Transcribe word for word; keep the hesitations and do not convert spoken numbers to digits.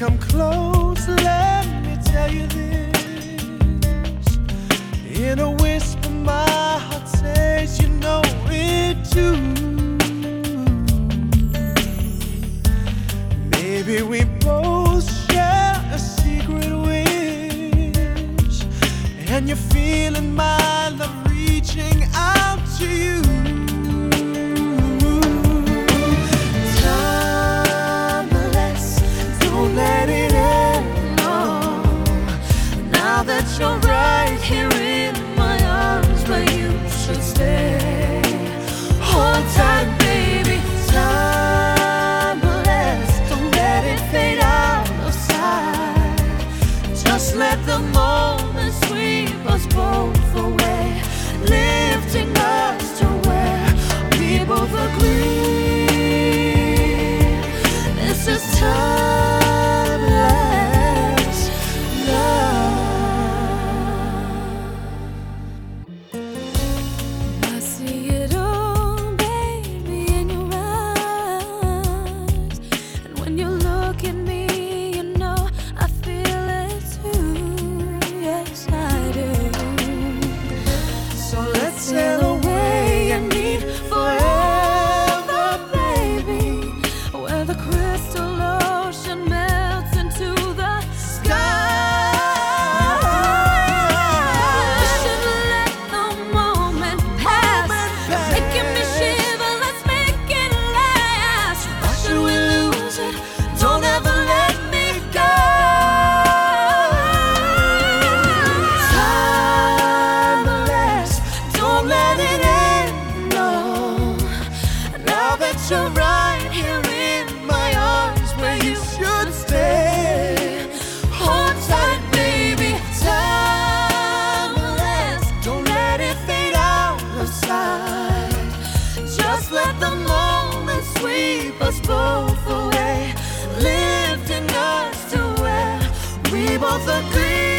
come close, let me tell you this. In a whisper, my heart says you know it too. Maybe we both share a secret wish, and you're feeling my love reaching out to you. You're right here in my arms, but you should stay. Hold tight, baby, timeless. Don't let it fade out of sight. Just let the moment sweep us both away, lifting us to where we both agree. This is timeless love. You're right here in my arms, where you should stay. Hold tight, baby, timeless. Don't let it fade out of sight. Just let the moment sweep us both away, lifting us to where we both agree.